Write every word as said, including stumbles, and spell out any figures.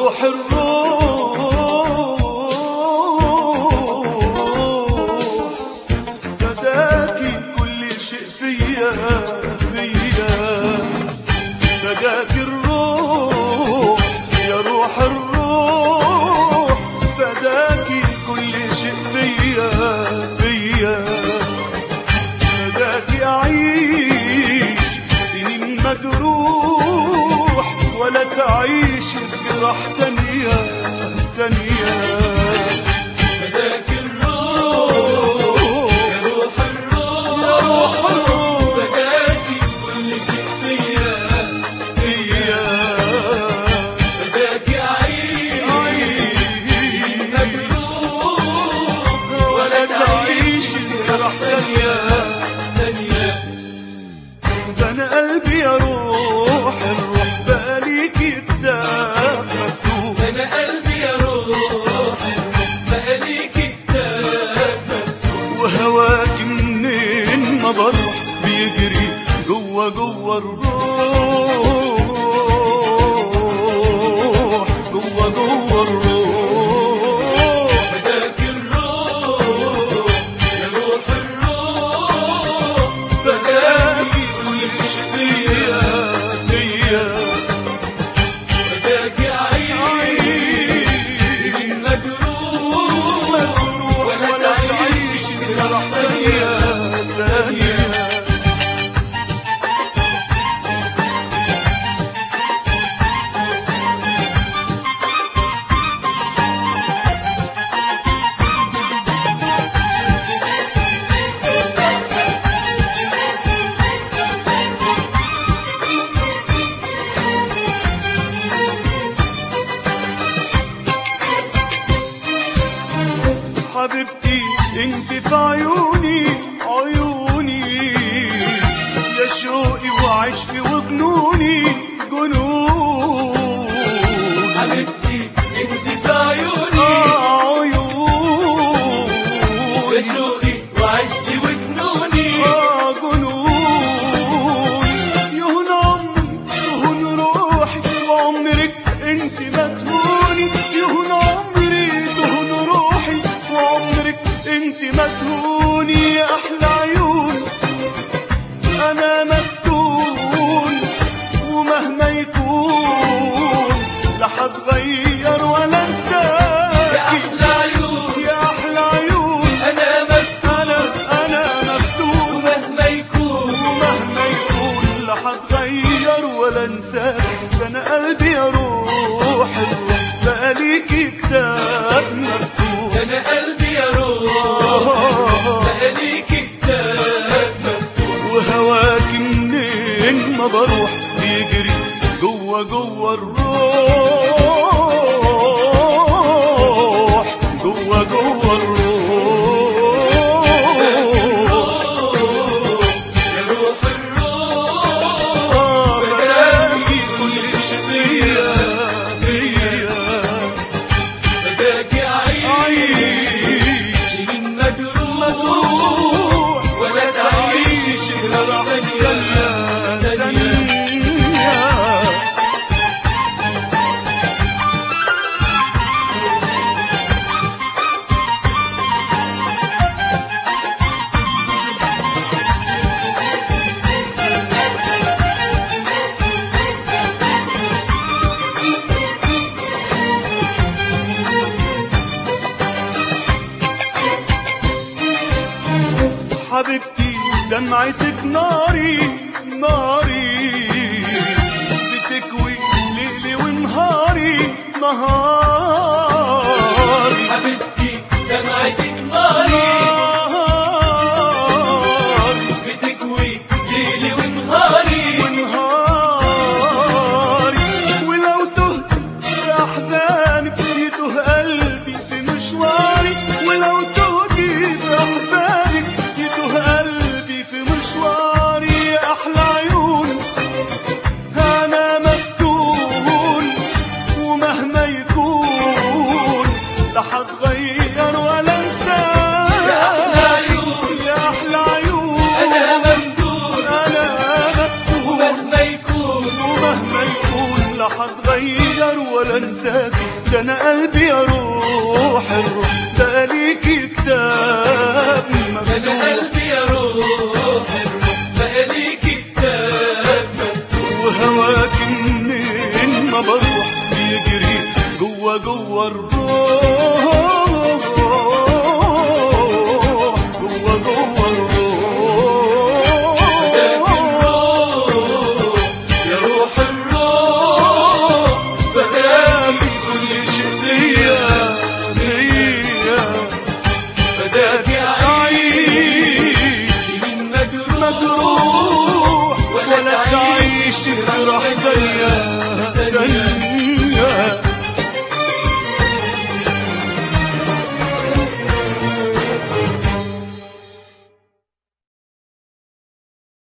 روح الروح فداكي كل شيء فيا فيا فداك الروح يا روح الروح فداكي كل شيء فيا فيا فداكي أعيش سنين مجروح ولا تعيش بجراح ثانية ثانية فداك الروح يا روح الروح يا روح الروح فداكي كل شيء فيا فيا فداكي أعيش مجروح ولا تعيش بجراح ثانية ثانية. ده أنا قلبي يا روح الروح بقاليكي كتاب مكتوب أنا قلبي يا روح بقالي كتاب وهواك منين ما بروح بيجري جوا جوا الروح جوا جوا الروح فداك الروح يا روح الروح فداكي كل شيء فيا فيا فداك أعيش مجروح ولا تعيش بجرح ثانية ثانية حبيبتي انت في عيوني عيوني يا شوقي وعشقي وجنوني جنوني حبيبتي انت في عيوني آه عيوني يا شوقي وعشتي وجنوني آه جنوني يهون عمري يهون روحي وعمرك انت ما تهوني يهون عمري تهون روحي وعمرك انت ما تهوني يا احلى عيون انا مفتون ومهما يكون لا هتغير ولا يا انساكي احلى عيون يا احلى عيون انا مفتون انا انا مفتون ومهما يكون ومهما يكون لا هتغير ولا انساك ده انا قلبي يا روح الروح بقاليكي كتاب مكتوب انا قلبي يا روح بقالي كتاب مفتوح وهواك منين ما بروح بيجري جوا جوا الروح جوا جوا الروح يا روح الروح آه، بلاقي كل شيء فيا فيا فداك أعيش عيش من مجروح مجروح ولا تعيش جرح ثانية ثانية ثانية حبيبتي دمعتك ناري ناري بتكوي ليلي ونهاري نهاري حبيبتي دمعتك ناري نهاري بتكوي ليلي ونهاري ونهاري ولو تهت في أحزانك يتوه قلبي في مشواري ولو تهتي في أحزانك يتوه قلبي في مشواري يا أحلى عيون أنا مفتون ومهما يكون حتغير ولا انساكي، ده انا قلبي يا روح الروح بقى ليكي كتاب ده انا قلبي يا روح الروح بقى ليكي كتاب مكتوب، وهواكي منين ما بروح بيجري جوا جوا الروح، جوا جوا الروح. فداك الروح يا روح الروح، فداك كل شيء ليا ليا، فداك أعيش من مجروح مجروح ولا تعيش جرح زيك.